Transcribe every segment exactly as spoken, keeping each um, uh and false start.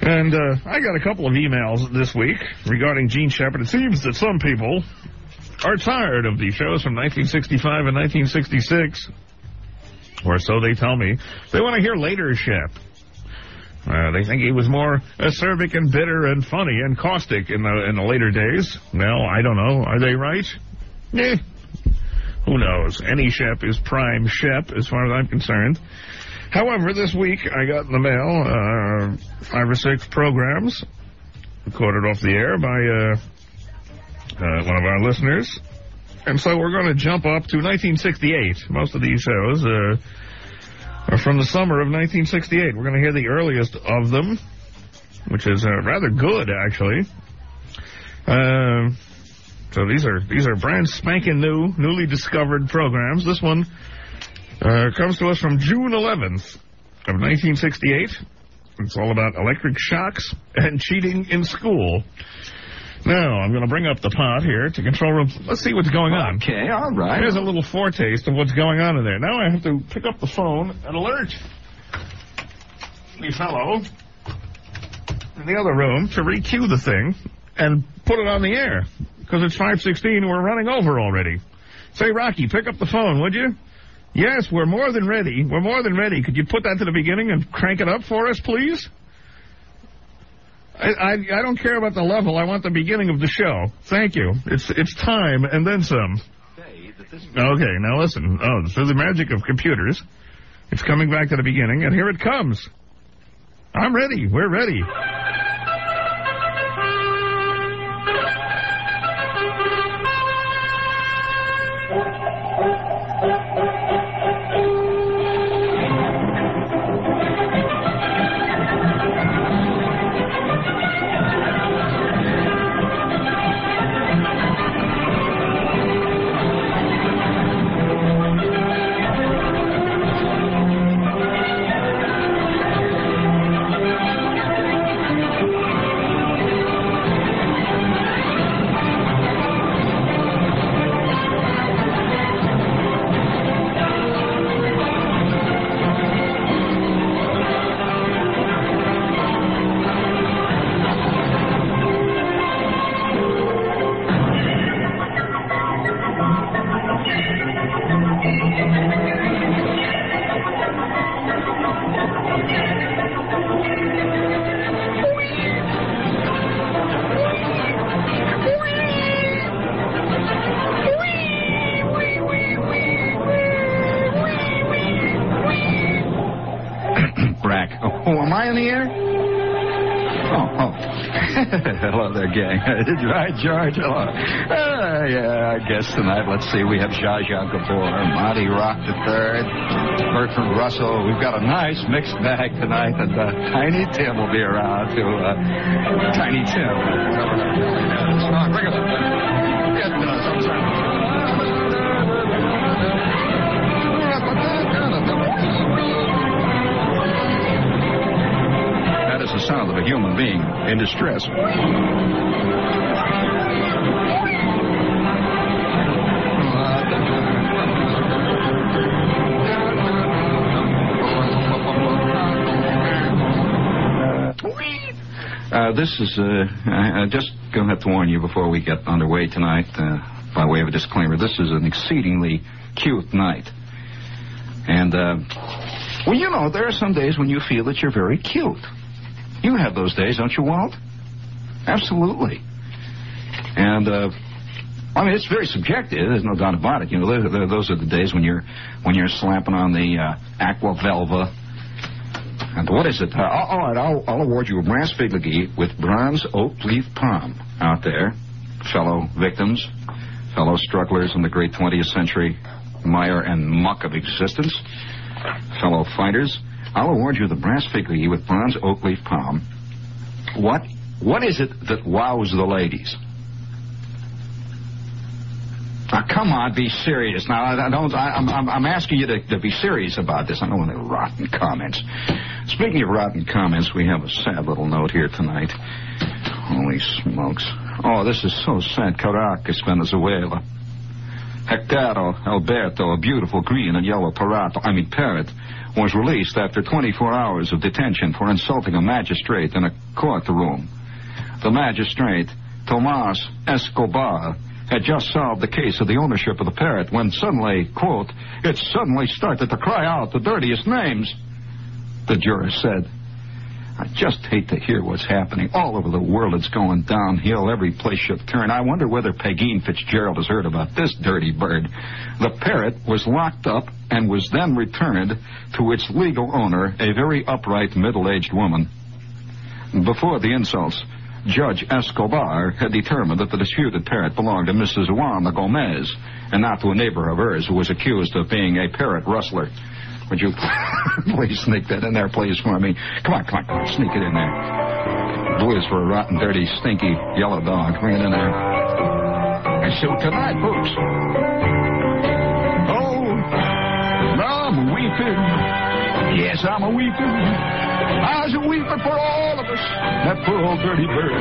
And uh, I got a couple of emails this week regarding Gene Shepard. It seems that some people are tired of the shows from nineteen sixty-five and nineteen sixty-six, or so they tell me. They want to hear later Shep. Uh, they think he was more acerbic and bitter and funny and caustic in the in the later days. Well, I don't know. Are they right? Eh. Who knows? Any Shep is prime Shep as far as I'm concerned. However, this week I got in the mail uh, five or six programs recorded off the air by uh, uh, one of our listeners. And so we're going to jump up to nineteen sixty-eight. Most of these shows uh, are from the summer of nineteen sixty-eight. We're going to hear the earliest of them, which is uh, rather good, actually. Uh, so these are these are brand spanking new, newly discovered programs. This one Uh, comes to us from June eleventh of nineteen sixty-eight. It's all about electric shocks and cheating in school. Now, I'm going to bring up the pot here to control room. Let's see what's going on. Okay, all right. Here's a little foretaste of what's going on in there. Now I have to pick up the phone and alert the fellow in the other room to re-cue the thing and put it on the air. Because it's five sixteen, we're running over already. Say, Rocky, pick up the phone, would you? Yes, we're more than ready. We're more than ready. Could you put that to the beginning and crank it up for us, please? I, I, I don't care about the level. I want the beginning of the show. Thank you. It's it's time and then some. Okay, now listen. Oh, through the magic of computers, it's coming back to the beginning, and here it comes. I'm ready. We're ready. Hello there, gang. Right, George? Hello. Uh, yeah, I guess tonight, let's see, we have Zsa Zsa Gabor, Monty Rock the Third, Bertrand Russell. We've got a nice mixed bag tonight, and uh, Tiny Tim will be around, too. Uh, Tiny Tim. Whatever that really is. Come on, bring it up. Get uh, some That is the sound of a human being in distress. Uh, this is, uh, I, I just going to have to warn you before we get underway tonight, uh, by way of a disclaimer, this is an exceedingly cute night. And, uh, well, you know, there are some days when you feel that you're very cute. You have those days, don't you, Walt? Absolutely. And, uh, I mean, it's very subjective. There's no doubt about it. You know, those are the days when you're when you're slapping on the uh, Aqua Velva. And what is it? Uh, all right, I'll, I'll award you a brass figurine with bronze oak leaf palm out there, fellow victims, fellow strugglers in the great twentieth century mire and muck of existence, fellow fighters. I'll award you the brass figurine with bronze oak leaf palm. What what is it that wows the ladies? Now, come on, be serious. Now, I don't. I, I'm I'm asking you to, to be serious about this. I don't want any rotten comments. Speaking of rotten comments, we have a sad little note here tonight. Holy smokes! Oh, this is so sad. Caracas, Venezuela. Hectaro Alberto, a beautiful green and yellow parato, I mean parrot, was released after twenty-four hours of detention for insulting a magistrate in a courtroom. The magistrate, Tomas Escobar, had just solved the case of the ownership of the parrot when suddenly, quote, it suddenly started to cry out the dirtiest names. The juror said, I just hate to hear what's happening. All over the world it's going downhill. Every place you turn. I wonder whether Pegeen Fitzgerald has heard about this dirty bird. The parrot was locked up and was then returned to its legal owner, a very upright middle-aged woman. Before the insults, Judge Escobar had determined that the disputed parrot belonged to Missus Juana Gomez and not to a neighbor of hers who was accused of being a parrot rustler. Would you please sneak that in there, please, for me? Come on, come on, come on, sneak it in there. Blue is for a rotten, dirty, stinky yellow dog. Bring it in there. And so tonight, folks. Oh, I'm a weeping. Yes, I'm a weeping. I was a weeping for all of us. That poor old dirty bird.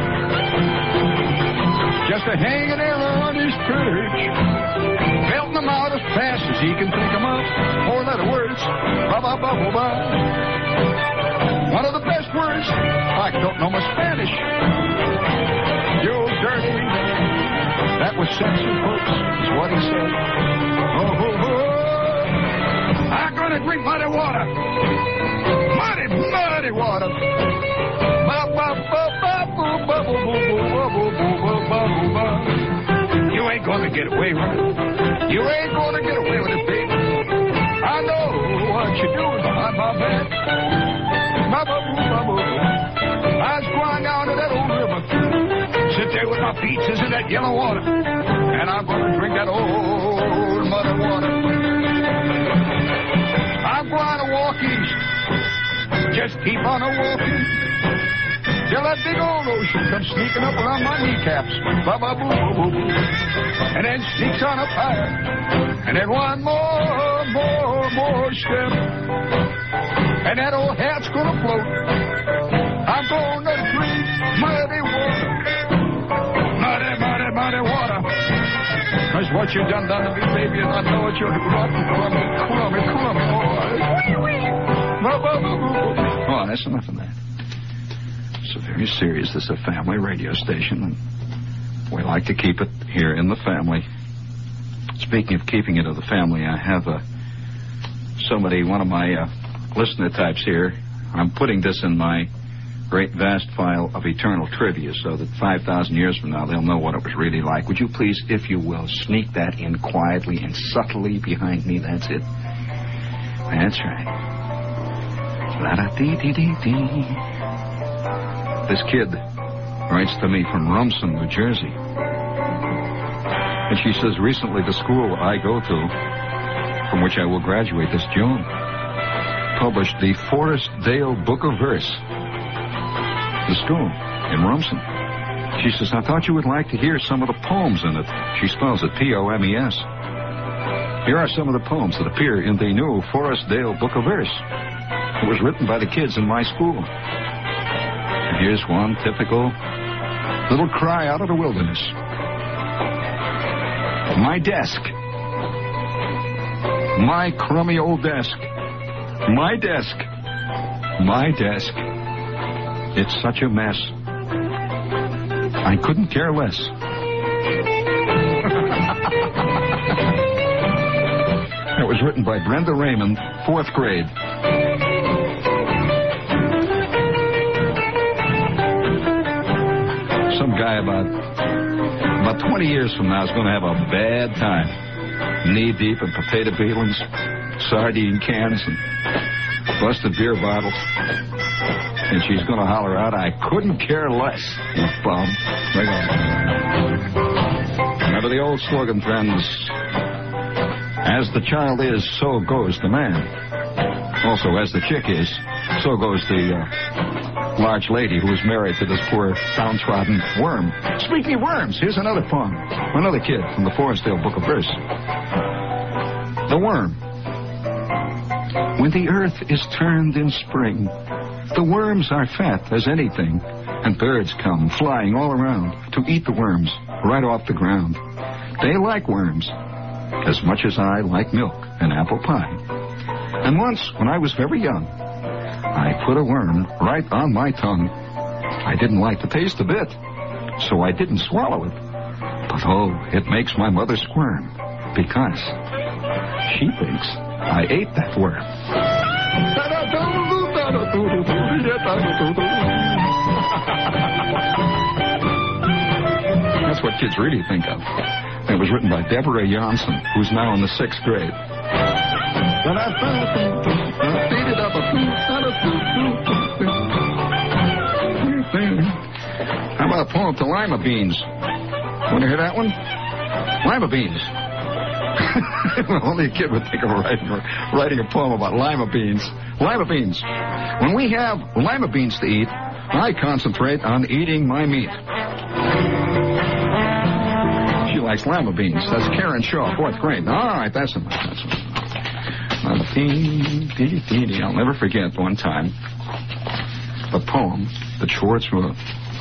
Just a hanging there on his perch. Belting them out as fast as he can pick them up. Four letter words. Ba-ba-ba-ba-ba. One of the best words. I don't know my Spanish. You dirty. That was censored, folks. That's what he said. Oh, oh, oh. I'm going to drink muddy water. Muddy, muddy water. You ain't going to get away with it. You ain't going to get away with it, baby. I know what you're doing behind my back. I was going down to that old river, sit there with my feet in that yellow water, and I'm going to drink that old muddy water. I'm going to walk east. Just keep on a-walking till that big old ocean comes sneaking up around my kneecaps. Ba-ba-boo-boo-boo. And then sneaks on up higher. And then one more, more, more step. And that old hat's gonna float. I'm gonna drink muddy water. Muddy, muddy, muddy water. That's what you done done to me, baby, and I know what you're rotten, crummy, crummy, crummy, boy. Oh, that's enough of that. It's very serious. This is a family radio station, and we like to keep it here in the family. Speaking of keeping it in the family, I have a, somebody, one of my uh, listener types here. I'm putting this in my great vast file of eternal trivia so that five thousand years from now they'll know what it was really like. Would you please, if you will, sneak that in quietly and subtly behind me? That's it. That's right. La-da-dee-dee-dee-dee. This kid writes to me from Rumson, New Jersey. And she says, recently the school I go to, from which I will graduate this June, published the Forest Dale Book of Verse. The school in Rumson. She says, I thought you would like to hear some of the poems in it. She spells it P O M E S. Here are some of the poems that appear in the new Forest Dale Book of Verse. It was written by the kids in my school. And here's one typical little cry out of the wilderness. My desk. My crummy old desk. My desk. My desk. It's such a mess. I couldn't care less. It was written by Brenda Raymond, fourth grade. Some guy about about twenty years from now is going to have a bad time. Knee deep in potato peelings, sardine cans, and busted beer bottles. And she's going to holler out, I couldn't care less, you bum. Right on. Remember the old slogan, friends. As the child is, so goes the man. Also, as the chick is, so goes the uh, large lady who was married to this poor downtrodden worm. Speaking of worms, here's another poem. Another kid from the Forestdale Book of Verse. The Worm. When the earth is turned in spring, the worms are fat as anything, and birds come flying all around to eat the worms right off the ground. They like worms as much as I like milk and apple pie. And once, when I was very young, I put a worm right on my tongue. I didn't like the taste of it, so I didn't swallow it. But oh, it makes my mother squirm, because she thinks I ate that worm. That's what kids really think of. It was written by Deborah Johnson, who's now in the sixth grade. How about a poem to lima beans? Want to hear that one? Lima beans. Well, only a kid would think of writing, writing a poem about lima beans. Lima beans. When we have lima beans to eat, I concentrate on eating my meat. She likes lima beans. That's Karen Shaw, fourth grade. All right, that's enough. That's enough. I'll never forget one time a poem that Schwartz wrote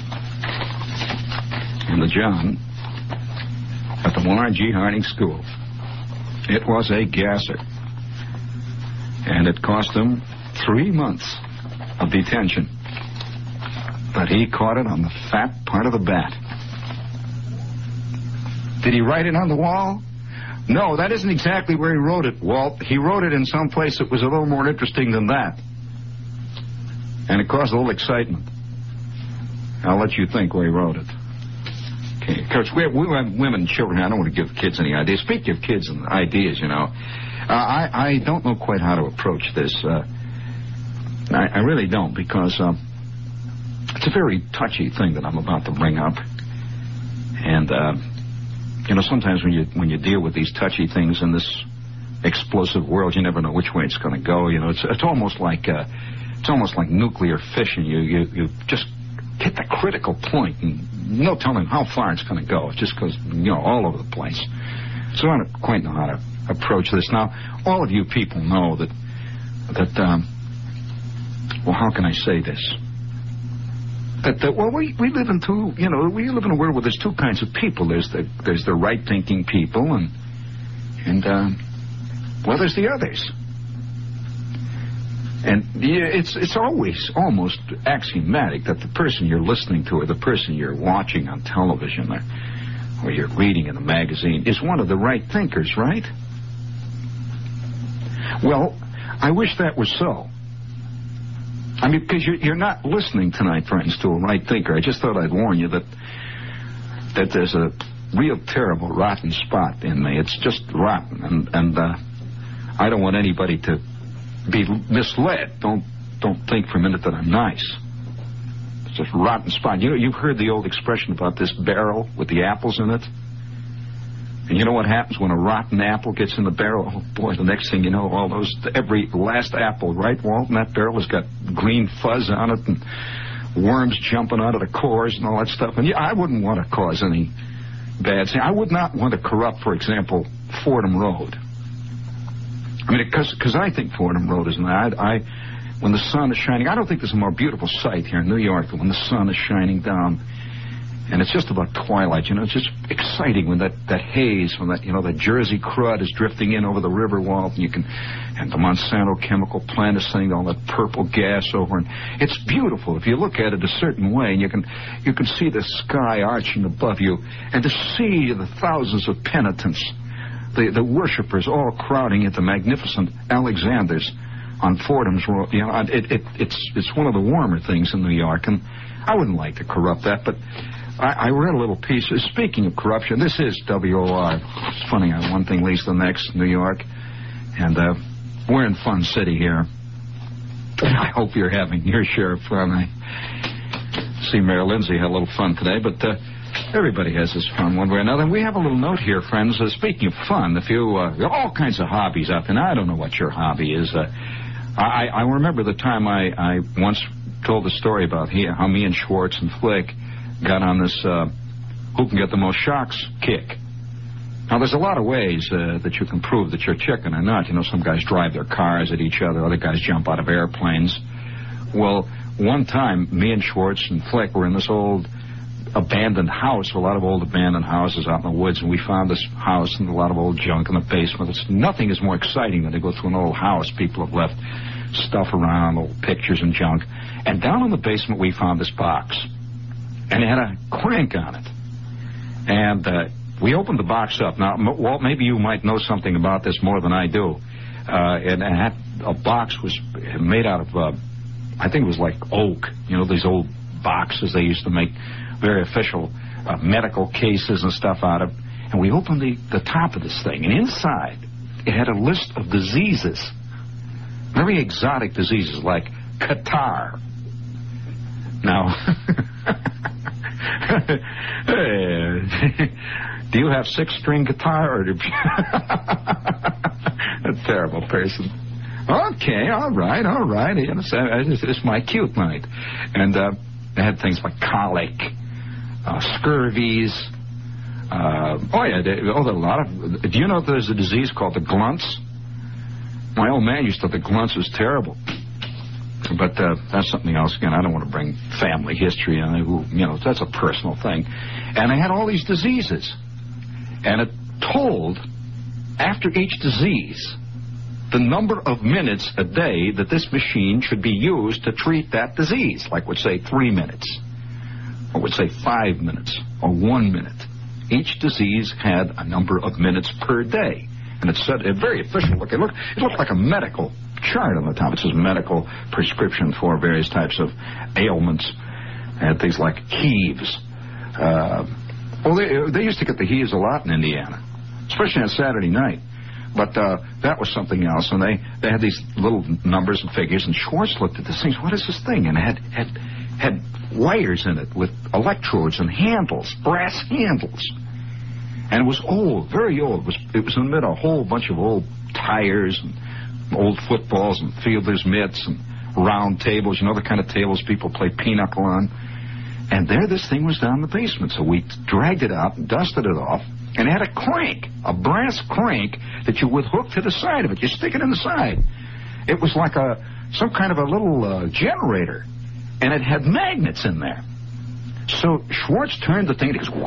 in the John at the Warren G. Harding School. It was a gasser, and it cost him three months of detention. But he caught it on the fat part of the bat. Did he write it on the wall? No, that isn't exactly where he wrote it, Walt. He wrote it in some place that was a little more interesting than that. And it caused a little excitement. I'll let you think where he wrote it. Okay, Coach, we have, we have women and children. I don't want to give kids any ideas. Speaking of kids and ideas, you know, uh, I, I don't know quite how to approach this. Uh, I, I really don't, because uh, it's a very touchy thing that I'm about to bring up. And, uh, you know, sometimes when you when you deal with these touchy things in this explosive world, you never know which way it's going to go. You know, it's it's almost like uh, it's almost like nuclear fission. You you you just hit the critical point, and no telling how far it's going to go. It just goes, you know, all over the place. So I don't quite know how to approach this. Now, all of you people know that that um, well, how can I say this? That, that well, we, we live in two, you know, we live in a world where there's two kinds of people. There's the there's the right-thinking people, and and um, well, there's the others. And yeah, it's it's always almost axiomatic that the person you're listening to, or the person you're watching on television, or, or you're reading in a magazine, is one of the right thinkers, right? Well, I wish that was so. I mean, because you're, you're not listening tonight, friends, to a right thinker. I just thought I'd warn you that that there's a real terrible, rotten spot in me. It's just rotten, and and uh, I don't want anybody to be misled. Don't don't think for a minute that I'm nice. It's just a rotten spot. You know, you've heard the old expression about this barrel with the apples in it. And you know what happens when a rotten apple gets in the barrel? Oh, boy, the next thing you know, all those, every last apple, right, Walt? And that barrel has got green fuzz on it and worms jumping out of the cores and all that stuff. And yeah, I wouldn't want to cause any bad thing. I would not want to corrupt, for example, Fordham Road. I mean, because I think Fordham Road is not. I, I, when the sun is shining, I don't think there's a more beautiful sight here in New York than when the sun is shining down. And it's just about twilight, you know. It's just exciting when that, that haze, when that, you know, the Jersey crud is drifting in over the river wall, and you can, and the Monsanto chemical plant is sending all that purple gas over, and it's beautiful if you look at it a certain way, and you can, you can see the sky arching above you, and to see the thousands of penitents, the, the worshipers all crowding into magnificent Alexanders on Fordham's Road. You know, it, it, it's, it's one of the warmer things in New York, and I wouldn't like to corrupt that, but I, I read a little piece. Speaking of corruption, this is W O R. It's funny how one thing leads to the next, New York. And uh, we're in Fun City here. I hope you're having your share of fun. I see Mayor Lindsay had a little fun today, but uh, everybody has his fun one way or another. And we have a little note here, friends. Uh, speaking of fun, if you, uh, there are all kinds of hobbies out there. Now, I don't know what your hobby is. Uh, I, I remember the time I, I once told the story about he, how me and Schwartz and Flick got on this uh, who can get the most shocks kick. Now, there's a lot of ways uh, that you can prove that you're chicken or not. You know, some guys drive their cars at each other. Other guys jump out of airplanes. Well, one time, me and Schwartz and Flick were in this old abandoned house, a lot of old abandoned houses out in the woods, and we found this house and a lot of old junk in the basement. It's, nothing is more exciting than to go to an old house. People have left stuff around, old pictures and junk. And down in the basement, we found this box, and it had a crank on it. And uh, we opened the box up. Now, Walt, maybe you might know something about this more than I do. Uh, and, and that, a box was made out of, uh, I think it was like oak. You know, these old boxes they used to make very official uh, medical cases and stuff out of. And we opened the, the top of this thing, and inside it had a list of diseases, very exotic diseases like catarrh. Now, do you have six-string guitar? Or do a terrible person. Okay, all right, all right. It's, it's my cute night. And uh, they had things like colic, uh, scurvies. Uh, oh, yeah, they, oh, there are a lot of... Do you know there's a disease called the glunts? My old man used to think the glunts was terrible. But uh, that's something else. Again, I don't want to bring family history on it. You know, that's a personal thing. And I had all these diseases. And it told, after each disease, the number of minutes a day that this machine should be used to treat that disease. Like, would say three minutes. Or would say five minutes. Or one minute. Each disease had a number of minutes per day. And it said, a very official look. It looked, it looked like a medical chart on the top. It says medical prescription for various types of ailments. And things like heaves. Uh, well, they, they used to get the heaves a lot in Indiana, especially on Saturday night. But uh, that was something else. And they, they had these little numbers and figures. And Schwartz looked at this thing. What is this thing? And it had, had, had wires in it with electrodes and handles, brass handles. And it was old, very old. It was, it was amid a whole bunch of old tires and old footballs and fielder's mitts and round tables, you know, the kind of tables people play pinochle on. And there this thing was down in the basement. So we dragged it out and dusted it off. And it had a crank, a brass crank that you would hook to the side of it. You stick it in the side. It was like a some kind of a little uh, generator. And it had magnets in there. So Schwartz turned the thing, and it goes,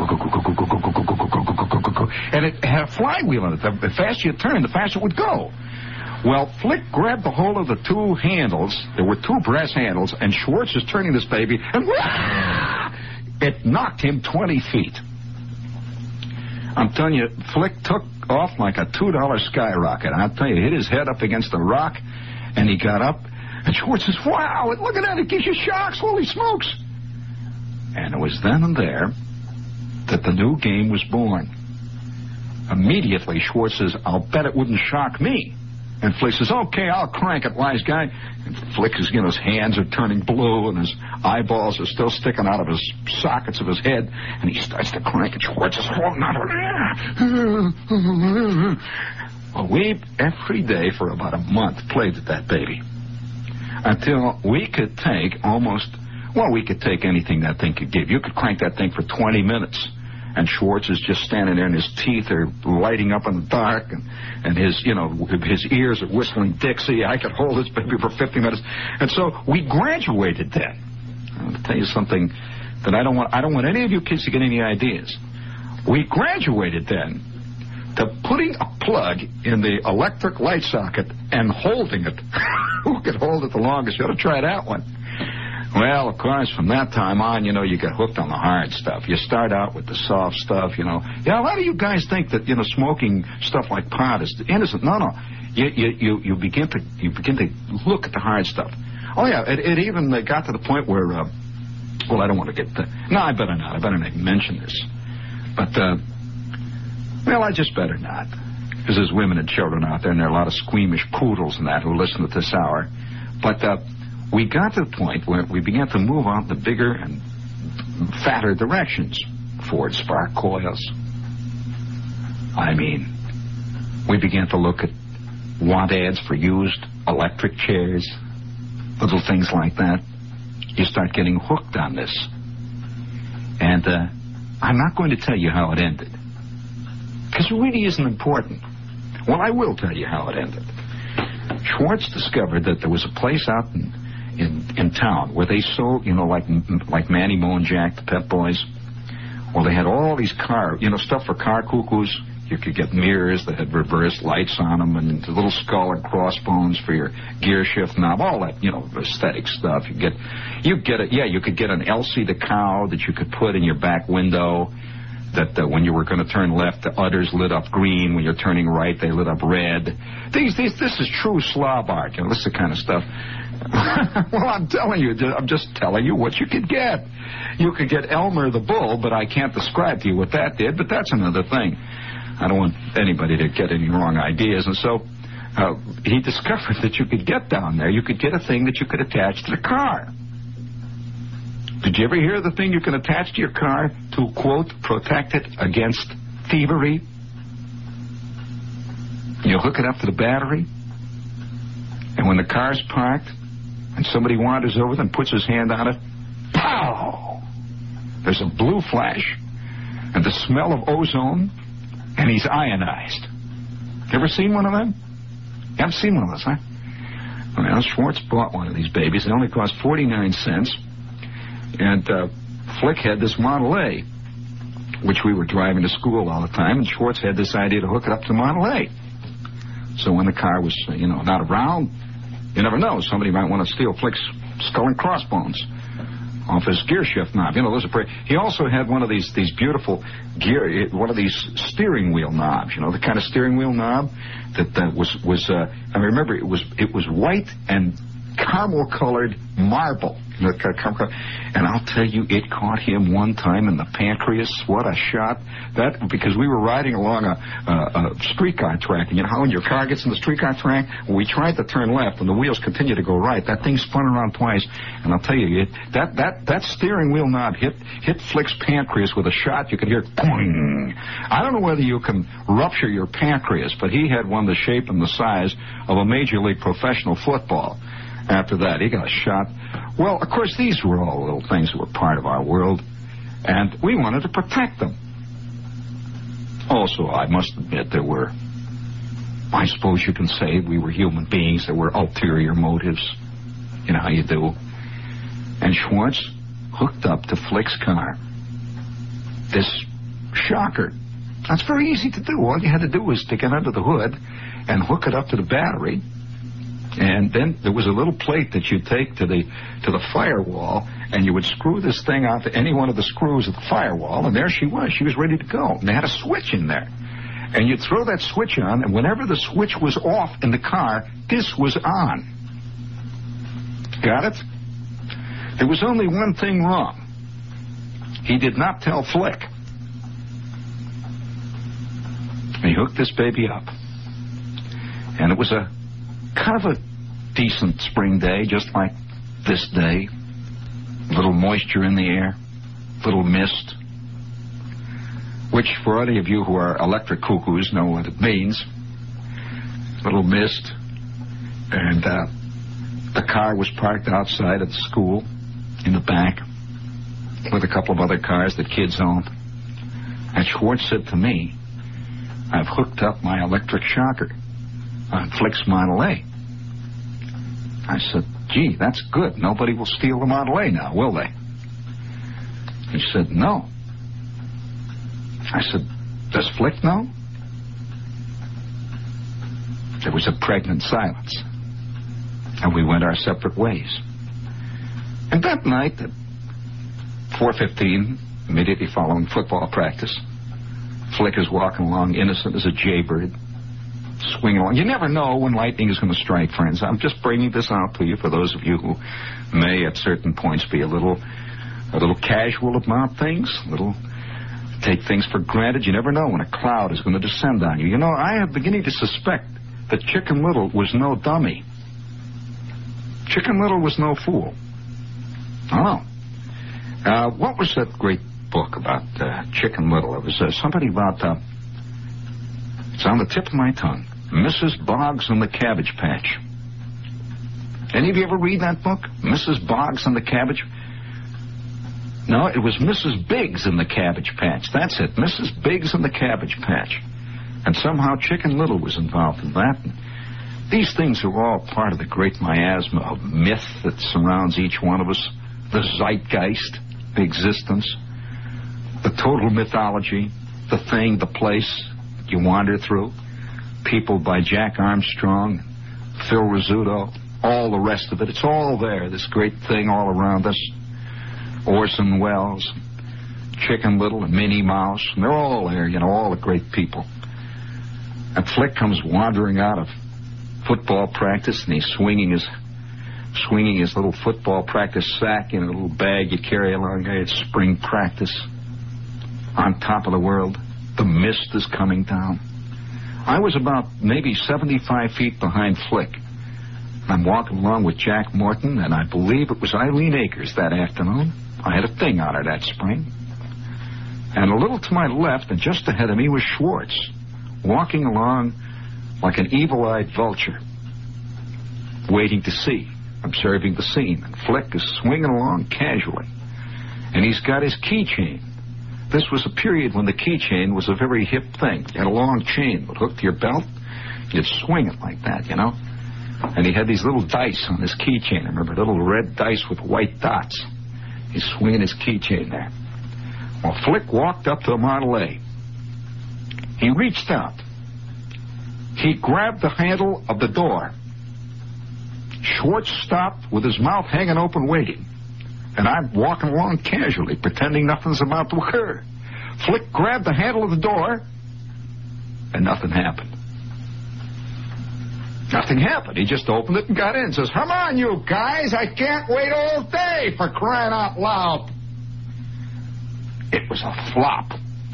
and it had a flywheel in it. The faster you turned, the faster it would go. Well, Flick grabbed the hold of the two handles. There were two brass handles, and Schwartz is turning this baby, and it knocked him twenty feet. I'm telling you, Flick took off like a two dollar skyrocket. I'll tell you, hit his head up against the rock, and he got up, and Schwartz says, wow, look at that, it gives you shocks, holy smokes. And it was then and there that the new game was born. Immediately, Schwartz says, I'll bet it wouldn't shock me. And Flick says, okay, I'll crank it, wise guy. And Flick is, you know, his hands are turning blue and his eyeballs are still sticking out of his sockets of his head. And he starts to crank it. Schwartz is holding on. Well, we, every day for about a month, played with that baby. Until we could take almost... Well, we could take anything that thing could give. You could crank that thing for twenty minutes. And Schwartz is just standing there, and his teeth are lighting up in the dark, and, and his, you know, his ears are whistling Dixie. I could hold this baby for fifty minutes. And so we graduated then. I'll tell you something that I don't want, I don't want any of you kids to get any ideas. We graduated then to putting a plug in the electric light socket and holding it. Who could hold it the longest? You ought to try that one. Well, of course, from that time on, you know, you get hooked on the hard stuff. You start out with the soft stuff, you know. Yeah, a lot of you guys think that, you know, smoking stuff like pot is innocent. No, no. You you you, you begin to you begin to look at the hard stuff. Oh yeah, it, it even uh, got to the point where, uh, well, I don't want to get. The, no, I better not. I better not mention this. But uh, well, I just better not, because there's women and children out there, and there are a lot of squeamish poodles and that who listen at this hour. But uh, we got to the point where we began to move on to bigger and fatter directions. Ford spark coils. I mean, we began to look at want ads for used electric chairs, little things like that. You start getting hooked on this. And uh, I'm not going to tell you how it ended, because it really isn't important. Well, I will tell you how it ended. Schwartz discovered that there was a place out in In, in town where they sold, you know, like like Manny Moe and Jack, the Pep Boys. Well, they had all these car, you know, stuff for car cuckoos. You could get mirrors that had reverse lights on them, and the little skull and crossbones for your gear shift knob, all that, you know, aesthetic stuff. You get, you get it. Yeah, you could get an Elsie the cow that you could put in your back window. That uh, when you were going to turn left, the udders lit up green. When you're turning right, they lit up red. These, these, this is true slob art. You know, this is the kind of stuff. Well, I'm telling you, I'm just telling you what you could get. You could get Elmer the bull, but I can't describe to you what that did. But that's another thing. I don't want anybody to get any wrong ideas. And so uh, he discovered that you could get down there, you could get a thing that you could attach to the car. Did you ever hear the thing you can attach to your car to, quote, protect it against thievery? You hook it up to the battery, and when the car's parked and somebody wanders over and puts his hand on it, pow! There's a blue flash and the smell of ozone, and he's ionized. You ever seen one of them? You haven't seen one of those, huh? Well, Schwartz bought one of these babies. It only cost forty-nine cents. And uh, Flick had this Model A, which we were driving to school all the time, and Schwartz had this idea to hook it up to the Model A. So when the car was, you know, not around, you never know. Somebody might want to steal Flick's skull and crossbones off his gear shift knob. You know, those are pretty. He also had one of these these beautiful gear, one of these steering wheel knobs. You know, the kind of steering wheel knob that uh, was was. Uh, I remember it was it was white and caramel colored marble. And I'll tell you, it caught him one time in the pancreas. What a shot. That, because we were riding along a, a, a streetcar track. And you know how when your car gets in the streetcar track, when we tried to turn left and the wheels continued to go right, that thing spun around twice. And I'll tell you, it, that, that, that steering wheel knob hit, hit Flick's pancreas with a shot. You could hear boing. I don't know whether you can rupture your pancreas, but he had one the shape and the size of a major league professional football. After that, he got a shot. Well, of course, these were all little things that were part of our world, and we wanted to protect them. Also, I must admit, there were, I suppose you can say, we were human beings. There were ulterior motives. You know how you do. And Schwartz hooked up to Flick's car this shocker. That's very easy to do. All you had to do was stick it under the hood and hook it up to the battery. And then there was a little plate that you'd take to the to the firewall, and you would screw this thing out to any one of the screws of the firewall, and there she was. She was ready to go. And they had a switch in there. And you'd throw that switch on, and whenever the switch was off in the car, this was on. Got it? There was only one thing wrong. He did not tell Flick. He hooked this baby up. And it was a kind of a decent spring day, just like this day. A little moisture in the air, little mist, which for any of you who are electric cuckoos know what it means. Little mist, and uh, the car was parked outside of the school in the back with a couple of other cars that kids owned. And Schwartz said to me, "I've hooked up my electric shocker on Flick's Model A." I said, "Gee, that's good. Nobody will steal the Model A now, will they?" He said, "No." I said, "Does Flick know?" There was a pregnant silence, and we went our separate ways. And that night, at four fifteen, immediately following football practice, Flick is walking along innocent as a jaybird, swing along. You never know when lightning is going to strike, friends. I'm just bringing this out to you for those of you who may at certain points be a little a little casual about things, a little take things for granted. You never know when a cloud is going to descend on you. You know, I am beginning to suspect that Chicken Little was no dummy. Chicken Little was no fool. Oh. Uh, what was that great book about uh, Chicken Little? It was uh, somebody about... Uh, it's on the tip of my tongue. Missus Boggs and the Cabbage Patch. Any of you ever read that book? Missus Boggs and the Cabbage... No, it was Missus Biggs and the Cabbage Patch. That's it. Missus Biggs and the Cabbage Patch. And somehow Chicken Little was involved in that. And these things are all part of the great miasma of myth that surrounds each one of us. The zeitgeist, the existence. the total mythology, the thing, the place you wander through, peopled by Jack Armstrong, Phil Rizzuto, all the rest of it. It's all there, this great thing all around us. Orson Welles, Chicken Little, and Minnie Mouse, and they're all there, you know, all the great people. And Flick comes wandering out of football practice, and he's swinging his swinging his little football practice sack in a little bag you carry along there at spring practice. On top of the world, the mist is coming down. I was about maybe seventy-five feet behind Flick. I'm walking along with Jack Morton, and I believe it was Eileen Akers that afternoon. I had a thing on her that spring. And a little to my left, and just ahead of me, was Schwartz, walking along like an evil-eyed vulture, waiting to see, observing the scene. And Flick is swinging along casually. And he's got his keychain. This was a period when the keychain was a very hip thing. You had a long chain that hooked to your belt. You'd swing it like that, you know. And he had these little dice on his keychain. I remember, little red dice with white dots. He's swinging his keychain there. Well, Flick walked up to the Model A. He reached out. He grabbed the handle of the door. Schwartz stopped with his mouth hanging open, waiting. And I'm walking along casually, pretending nothing's about to occur. Flick grabbed the handle of the door, and nothing happened. Nothing happened. He just opened it and got in. Says, "Come on, you guys. I can't wait all day, for crying out loud." It was a flop.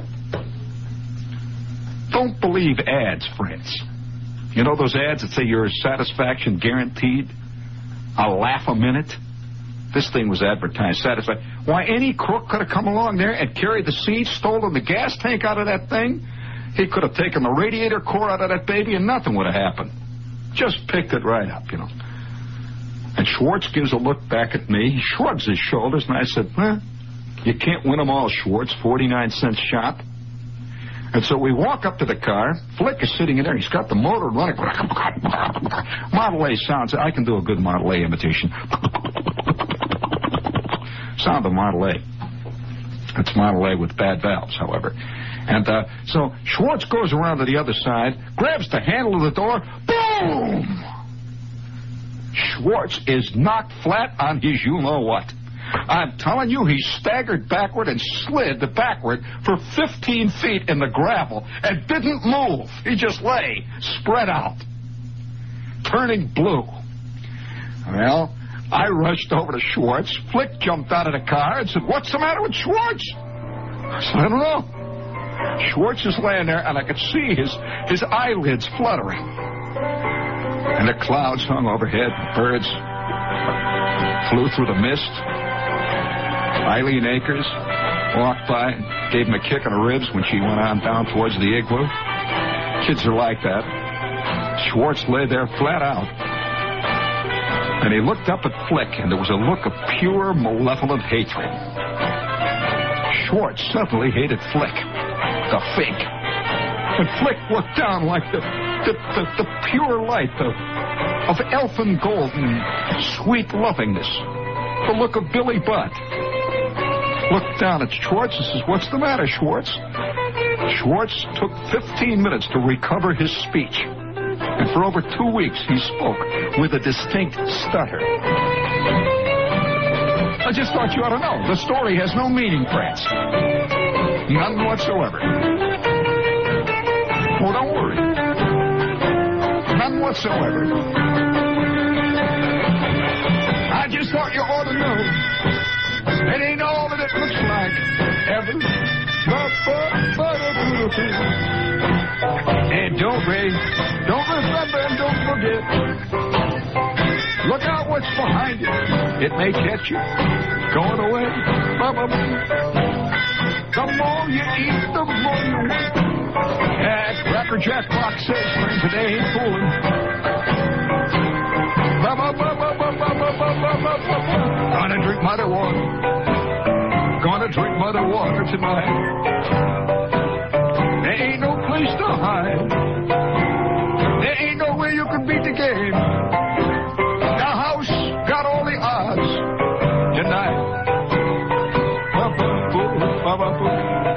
Don't believe ads, friends. You know those ads that say your satisfaction guaranteed? A laugh a minute? This thing was advertised, satisfied. Why, any crook could have come along there and carried the seed, stolen the gas tank out of that thing. He could have taken the radiator core out of that baby, and nothing would have happened. Just picked it right up, you know. And Schwartz gives a look back at me. He shrugs his shoulders, and I said, huh? You can't win them all, Schwartz. forty-nine cents shop. And so we walk up to the car. Flick is sitting in there. He's got the motor running. Model A sounds. I can do a good Model A imitation. Sound of Model A. It's Model A with bad valves, however. And uh, so Schwartz goes around to the other side, grabs the handle of the door. Boom! Schwartz is knocked flat on his you-know-what. I'm telling you, he staggered backward and slid backward for fifteen feet in the gravel and didn't move. He just lay, spread out, turning blue. Well, I rushed over to Schwartz. Flick jumped out of the car and said, "What's the matter with Schwartz?" I said, "I don't know." Schwartz is laying there, and I could see his, his eyelids fluttering. And the clouds hung overhead. Birds flew through the mist. Eileen Akers walked by and gave him a kick in the ribs when she went on down towards the igloo. Kids are like that. Schwartz lay there flat out. And he looked up at Flick, and there was a look of pure, malevolent hatred. Schwartz suddenly hated Flick, the fake. And Flick looked down like the the, the, the pure light of, of elfin gold and sweet lovingness. The look of Billy Budd. Looked down at Schwartz and says, "What's the matter, Schwartz?" Schwartz took fifteen minutes to recover his speech. And for over two weeks, he spoke with a distinct stutter. I just thought you ought to know. The story has no meaning, Prance. None whatsoever. Oh, don't worry. None whatsoever. I just thought you ought to know. It ain't all that it looks like, ever. And don't wait, don't remember and don't forget. Look out what's behind you. It may catch you going away. The more you eat, the more you want. As Cracker Jack Fox says, friend, today ain't fooling. Gonna drink mother water. Gonna drink mother water tonight. There ain't no place to hide. There ain't no way you can beat the game. The house got all the odds tonight. Ba-ba-boo, ba-ba-boo.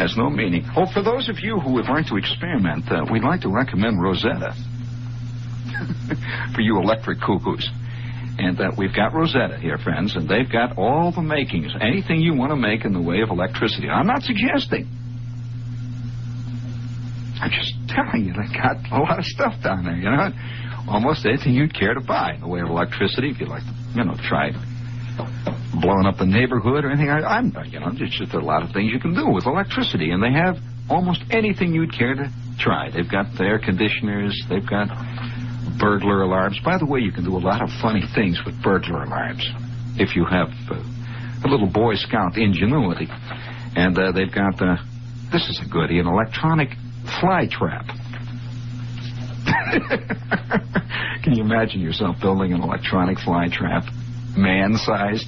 has no meaning. Oh, for those of you who would like to experiment, uh, we'd like to recommend Rosetta for you electric cuckoos. And uh, we've got Rosetta here, friends, and they've got all the makings, anything you want to make in the way of electricity. I'm not suggesting. I'm just telling you, they got a lot of stuff down there, you know. Almost anything you'd care to buy in the way of electricity, if you'd like to, you know, try blowing up the neighborhood or anything. I, I'm, you know, just, just a lot of things you can do with electricity, and they have almost anything you'd care to try. They've got the air conditioners, they've got burglar alarms. By the way, you can do a lot of funny things with burglar alarms if you have uh, a little Boy Scout ingenuity. And uh, they've got, uh, this is a goodie, an electronic fly trap. Can you imagine yourself building an electronic fly trap, man-sized?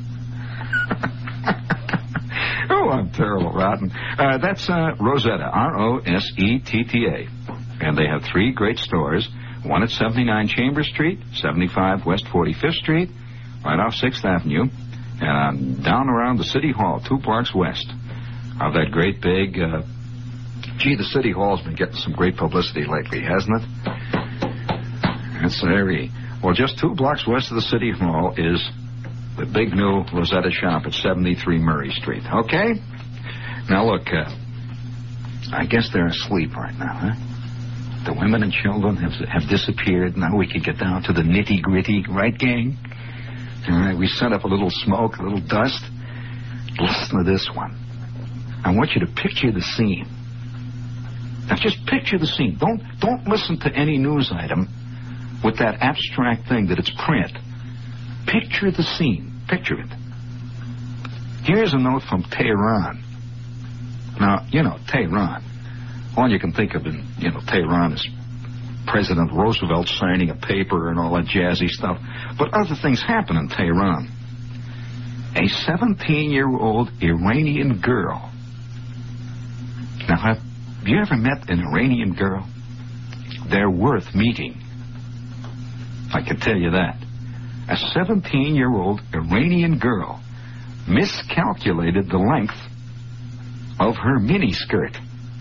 Oh, I'm terrible, rotten. Uh, that's uh, Rosetta, R O S E T T A. And they have three great stores. One at seventy-nine Chambers Street, seventy-five West forty-fifth Street, right off sixth Avenue, and down around the City Hall, two blocks west of that great big... Uh, gee, the City Hall's been getting some great publicity lately, hasn't it? That's very... Well, just two blocks west of the City Hall is the big new Rosetta shop at seventy-three Murray Street. Okay? Now, look, uh, I guess they're asleep right now, huh? The women and children have have disappeared. Now we can get down to the nitty-gritty, right, gang? All right, we set up a little smoke, a little dust. Listen to this one. I want you to picture the scene. Now, just picture the scene. Don't don't listen to any news item with that abstract thing that it's print. Picture the scene. Picture it. Here's a note from Tehran. Now, you know, Tehran. All you can think of in, you know, Tehran is President Roosevelt signing a paper and all that jazzy stuff. But other things happen in Tehran. A seventeen-year-old Iranian girl. Now, have you ever met an Iranian girl? They're worth meeting. I can tell you that. A seventeen-year-old Iranian girl miscalculated the length of her miniskirt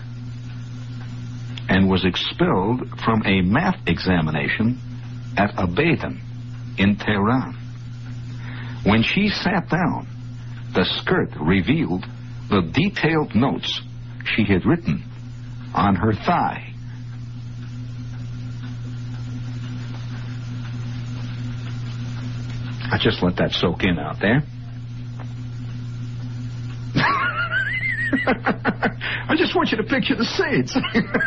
and was expelled from a math examination at Abadan in Tehran. When she sat down, the skirt revealed the detailed notes she had written on her thigh. I just let that soak in out there. I just want you to picture the scenes.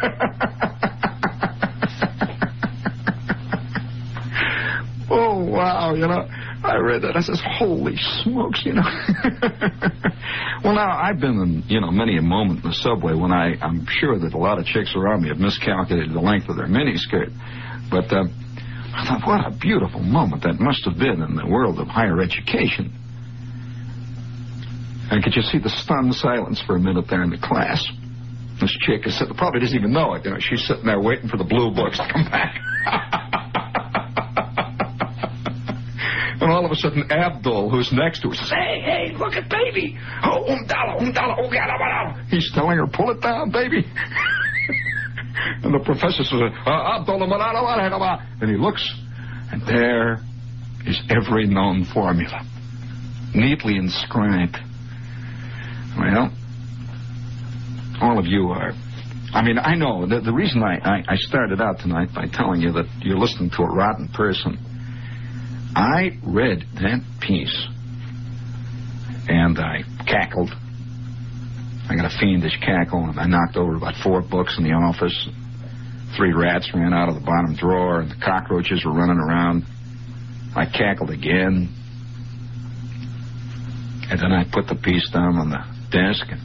Oh, wow, you know, I read that. I says, holy smokes, you know. Well, now, I've been in, you know, many a moment in the subway when I, I'm sure that a lot of chicks around me have miscalculated the length of their miniskirt. But uh, I thought, what a beautiful moment that must have been in the world of higher education. And could you see the stunned silence for a minute there in the class? This chick is sitting, probably doesn't even know it. You know, she's sitting there waiting for the blue books to come back. And all of a sudden, Abdul, who's next to her, says, hey, hey, look at baby. Oh, um dollar, um dollar, oh, dollar. He's telling her, pull it down, baby. And the professor says, uh, Abdul, and he looks, and there is every known formula, neatly inscribed. Well, all of you are. I mean, I know that the reason I, I, I started out tonight by telling you that you're listening to a rotten person. I read that piece, and I cackled. I got a fiendish cackle, and I knocked over about four books in the office. Three rats ran out of the bottom drawer, and the cockroaches were running around. I cackled again, and then I put the piece down on the desk. And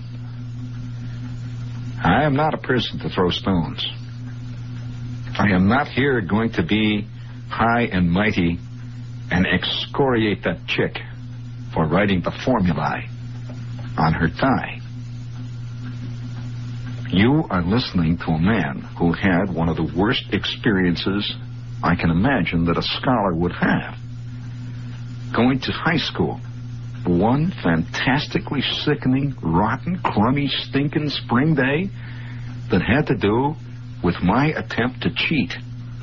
I am not a person to throw stones. I am not here going to be high and mighty and excoriate that chick for writing the formulae on her thigh. You are listening to a man who had one of the worst experiences I can imagine that a scholar would have. Going to high school one fantastically sickening, rotten, crummy, stinking spring day that had to do with my attempt to cheat.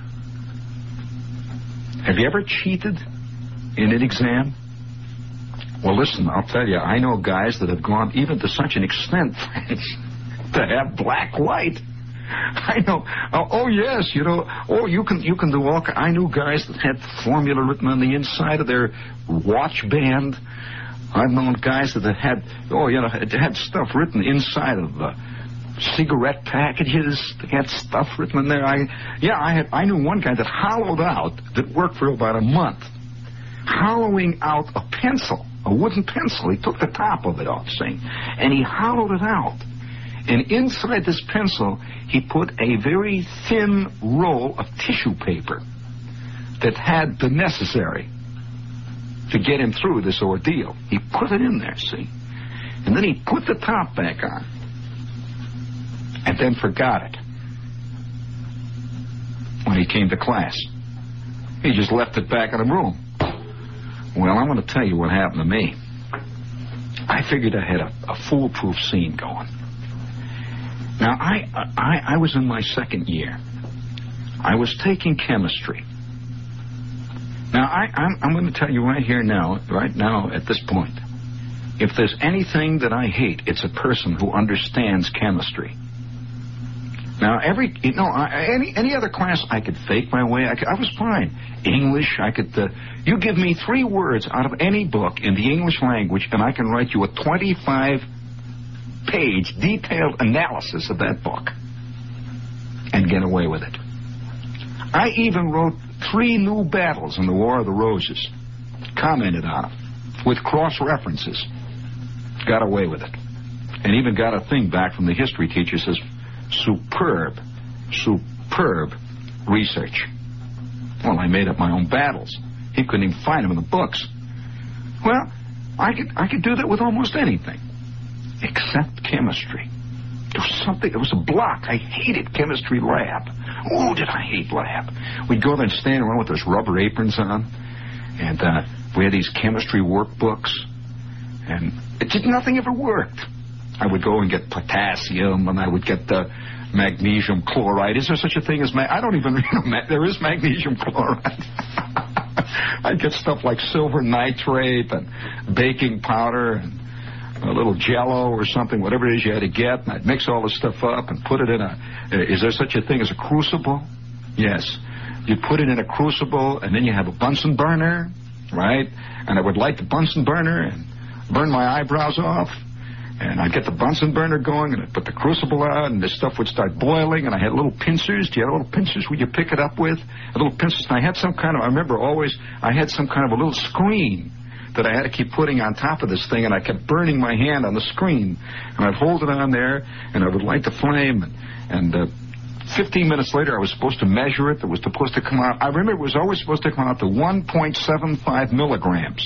Have you ever cheated in an exam? Well, listen, I'll tell you, I know guys that have gone even to such an extent, friends, to have black light. I know. Oh, oh, yes, you know. Oh, you can you can do all. I knew guys that had formula written on the inside of their watch band. I've known guys that had, oh, you know, had, had stuff written inside of uh, cigarette packages. They had stuff written in there. I, yeah, I had. I knew one guy that hollowed out, that worked for about a month, hollowing out a pencil, a wooden pencil. He took the top of it off, see, and he hollowed it out. And inside this pencil, he put a very thin roll of tissue paper that had the necessary to get him through this ordeal. He put it in there, see? And then he put the top back on. And then forgot it when he came to class. He just left it back in the room. Well, I'm going to tell you what happened to me. I figured I had a, a foolproof scene going. Now, I, I I was in my second year. I was taking chemistry. Now, I, I'm, I'm going to tell you right here now, right now at this point, if there's anything that I hate, it's a person who understands chemistry. Now, every, you know, I, any any other class, I could fake my way. I, could, I was fine. English, I could, uh, you give me three words out of any book in the English language, and I can write you a twenty-five page detailed analysis of that book and get away with it. I even wrote three new battles in the War of the Roses, commented on them with cross-references, got away with it, and even got a thing back from the history teacher that says, superb, superb research. Well, I made up my own battles. He couldn't even find them in the books. Well, I could I could do that with almost anything. Except chemistry. There was something, it was a block. I hated chemistry lab. Oh, did I hate lab. We'd go there and stand around with those rubber aprons on, and uh, we had these chemistry workbooks, and it did, nothing ever worked. I would go and get potassium, and I would get the magnesium chloride. Is there such a thing as, ma- I don't even know, there is magnesium chloride. I'd get stuff like silver nitrate and baking powder and a little Jell-O or something, whatever it is you had to get, and I'd mix all this stuff up and put it in a, is there such a thing as a crucible? Yes. You'd put it in a crucible, and then you have a Bunsen burner, right? And I would light the Bunsen burner and burn my eyebrows off, and I'd get the Bunsen burner going, and I'd put the crucible out, and this stuff would start boiling, and I had little pincers. Do you have little pincers where you pick it up with? A little pincers, and I had some kind of, I remember always, I had some kind of a little screen that I had to keep putting on top of this thing, and I kept burning my hand on the screen. And I'd hold it on there, and I would light the flame, and, and uh, fifteen minutes later, I was supposed to measure it. It was supposed to come out. I remember it was always supposed to come out to one point seven five milligrams.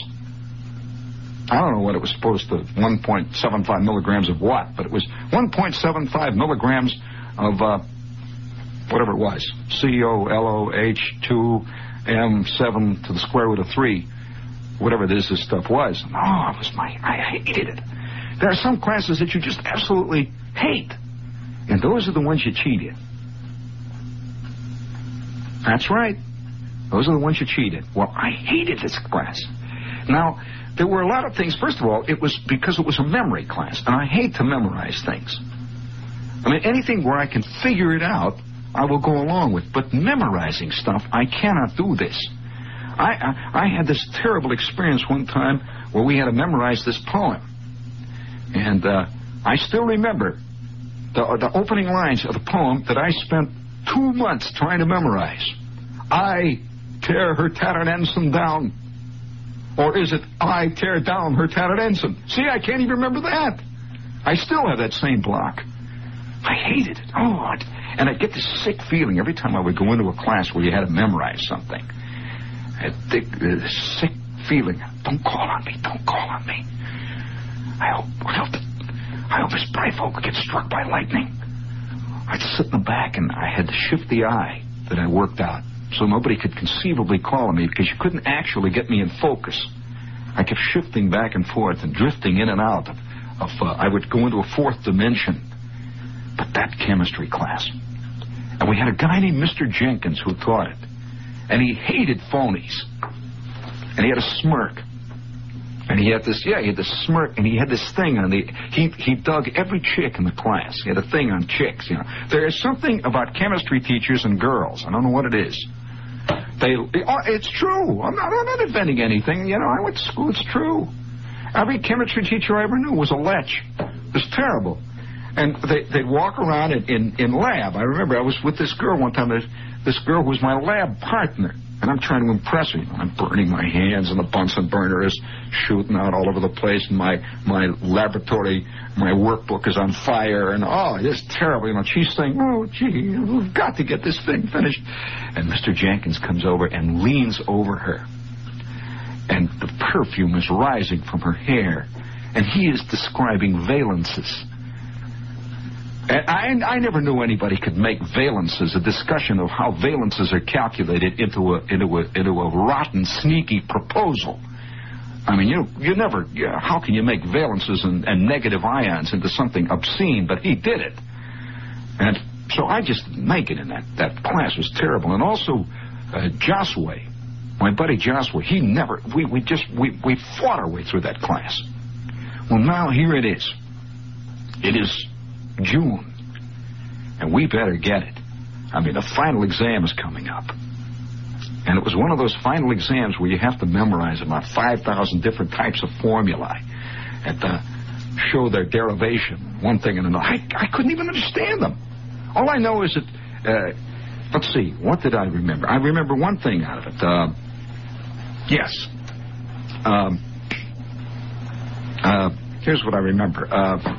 I don't know what it was supposed to, one point seven five milligrams of what, but it was one point seven five milligrams of uh, whatever it was, C O L O H two M seven to the square root of three. Whatever this, this stuff was. Oh, it was my, I hated it. There are some classes that you just absolutely hate. And those are the ones you cheat in. That's right. Those are the ones you cheat in. Well, I hated this class. Now, there were a lot of things. First of all, it was because it was a memory class, and I hate to memorize things. I mean, anything where I can figure it out, I will go along with. But memorizing stuff, I cannot do this. I, I, I had this terrible experience one time where we had to memorize this poem. And uh, I still remember the, the opening lines of the poem that I spent two months trying to memorize. I tear her tattered ensign down. Or is it, I tear down her tattered ensign? See, I can't even remember that. I still have that same block. I hated it. Oh, I'd, and I'd get this sick feeling every time I would go into a class where you had to memorize something. A thick, uh, sick feeling. Don't call on me. Don't call on me. I hope, I hope, I hope his bright folk get struck by lightning. I'd sit in the back, and I had to shift the eye that I worked out so nobody could conceivably call on me because you couldn't actually get me in focus. I kept shifting back and forth and drifting in and out of, of uh, I would go into a fourth dimension. But that chemistry class. And we had a guy named Mister Jenkins who taught it. And he hated phonies. And he had a smirk. And he had this, yeah, he had this smirk, and he had this thing on the, he, he dug every chick in the class. He had a thing on chicks, you know. There is something about chemistry teachers and girls. I don't know what it is. They, oh, it's true. I'm not, I'm not inventing anything. You know, I went to school. It's true. Every chemistry teacher I ever knew was a lech. It was terrible. And they, they'd walk around in, in, in lab. I remember I was with this girl one time. This, this girl was my lab partner. And I'm trying to impress her. You know, I'm burning my hands, and the Bunsen burner is shooting out all over the place, and my, my laboratory, my workbook is on fire, and oh, it's terrible. You know, she's saying, oh, gee, we've got to get this thing finished. And Mister Jenkins comes over and leans over her. And the perfume is rising from her hair. And he is describing valences. And I, I never knew anybody could make valences, a discussion of how valences are calculated into a into a into a rotten, sneaky proposal. I mean, you you never. Yeah, how can you make valences and, and negative ions into something obscene? But he did it, and so I just didn't make it in that that class. It was terrible. And also, uh, Josway, my buddy Josway, he never. We we just we we fought our way through that class. Well, now here it is. It is June, and we better get it. I mean, the final exam is coming up, and it was one of those final exams where you have to memorize about five thousand different types of formulae and uh, show their derivation, one thing and another. I, I couldn't even understand them. All I know is that, uh, let's see, what did I remember? I remember one thing out of it. Uh, yes. Um, uh, here's what I remember. Uh,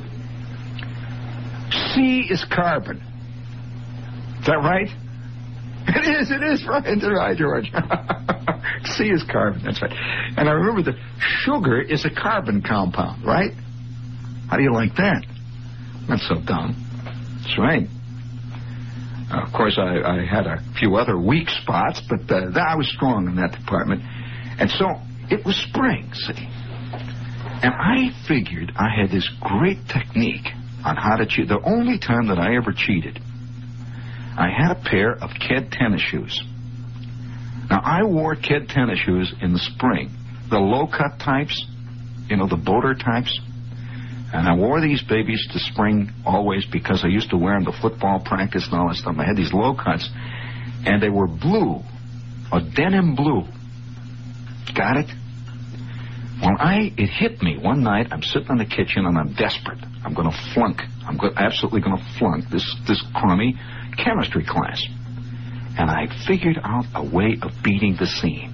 C is carbon. Is that right? It is, it is right. It's right, George. C is carbon, that's right. And I remember that sugar is a carbon compound, right? How do you like that? Not so dumb. That's right. Uh, of course, I, I had a few other weak spots, but uh, I was strong in that department. And so it was spring, see? And I figured I had this great technique on how to cheat. The only time that I ever cheated, I had a pair of Ked tennis shoes. Now, I wore Ked tennis shoes in the spring, the low-cut types, you know, the boater types. And I wore these babies to spring always because I used to wear them to football practice and all that stuff. I had these low cuts, and they were blue, a denim blue. Got it? Well, I, it hit me one night. I'm sitting in the kitchen, and I'm desperate. I'm going to flunk. I'm go- absolutely going to flunk this, this crummy chemistry class. And I figured out a way of beating the scene.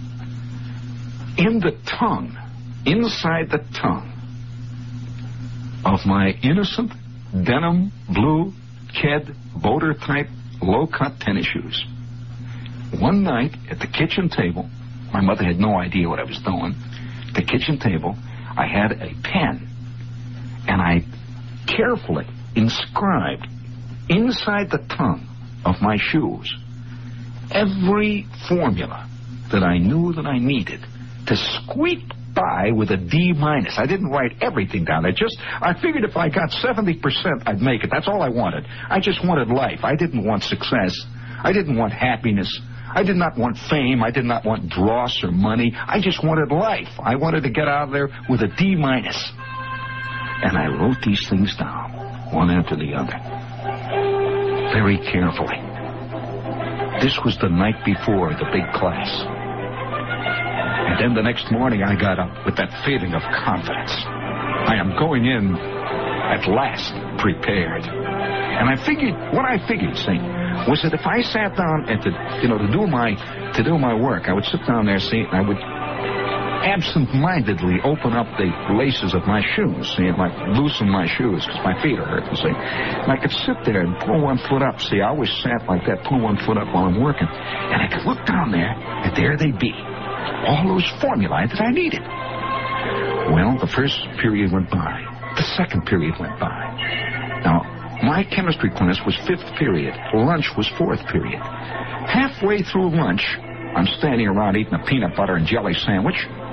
In the tongue, inside the tongue of my innocent denim blue Ked boater type low-cut tennis shoes, one night at the kitchen table, my mother had no idea what I was doing. At the kitchen table, I had a pen, and I carefully inscribed inside the tongue of my shoes every formula that I knew that I needed to squeak by with a D minus. I didn't write everything down. I just, I figured if I got seventy percent, I'd make it. That's all I wanted. I just wanted life. I didn't want success. I didn't want happiness. I did not want fame. I did not want dross or money. I just wanted life. I wanted to get out of there with a D minus. And I wrote these things down, one after the other, very carefully. This was the night before the big class. And then the next morning I got up with that feeling of confidence. I am going in at last prepared. And I figured, what I figured, see, was that if I sat down and to, you know, to do my, to do my work, I would sit down there, see, and I would absent-mindedly open up the laces of my shoes, see, and like loosen my shoes because my feet are hurt, you see. And I could sit there and pull one foot up, see, I always sat like that, pull one foot up while I'm working. And I could look down there, and there they'd be, all those formulae that I needed. Well, the first period went by. The second period went by. Now, my chemistry class was fifth period. Lunch was fourth period. Halfway through lunch, I'm standing around eating a peanut butter and jelly sandwich,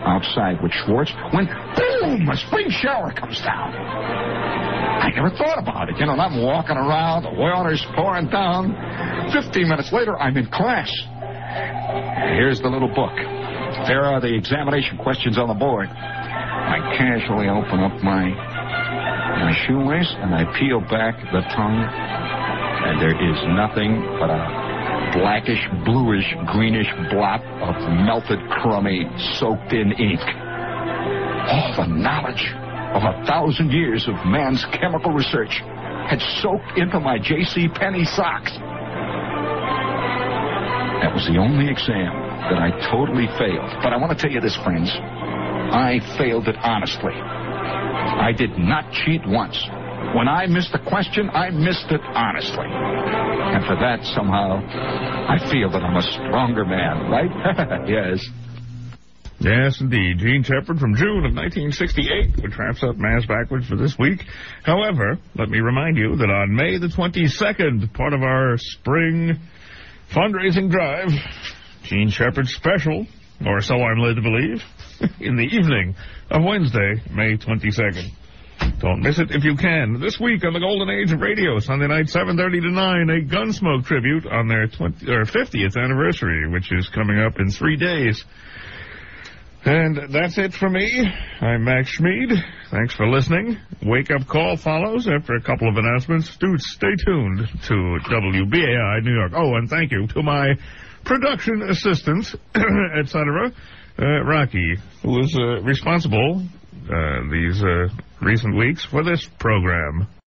outside with Schwartz when, boom, a spring shower comes down. I never thought about it. You know, I'm walking around, the water's pouring down. Fifteen minutes later, I'm in class. Here's the little book. There are the examination questions on the board. I casually open up my, my shoelace, and I peel back the tongue, and there is nothing but a blackish, bluish, greenish blot of melted, crummy, soaked-in ink. All the knowledge of a thousand years of man's chemical research had soaked into my J C Penney socks. That was the only exam that I totally failed. But I want to tell you this, friends. I failed it honestly. I did not cheat once. When I missed a question, I missed it honestly. And for that, somehow, I feel that I'm a stronger man, right? Yes. Yes, indeed. Gene Shepard from June of nineteen sixty-eight, which wraps up Mass Backwards for this week. However, let me remind you that on May the twenty-second, part of our spring fundraising drive, Gene Shepard special, or so I'm led to believe, in the evening of Wednesday, May twenty-second. Don't miss it if you can. This week on the Golden Age of Radio, Sunday night, seven thirty to nine, a Gunsmoke tribute on their twentieth or fiftieth anniversary, which is coming up in three days. And that's it for me. I'm Max Schmeed. Thanks for listening. Wake Up Call follows after a couple of announcements. Dude, stay tuned to W B A I New York. Oh, and thank you to my production assistant, et cetera, uh, Rocky, who is uh, responsible uh, these uh, recent weeks for this program.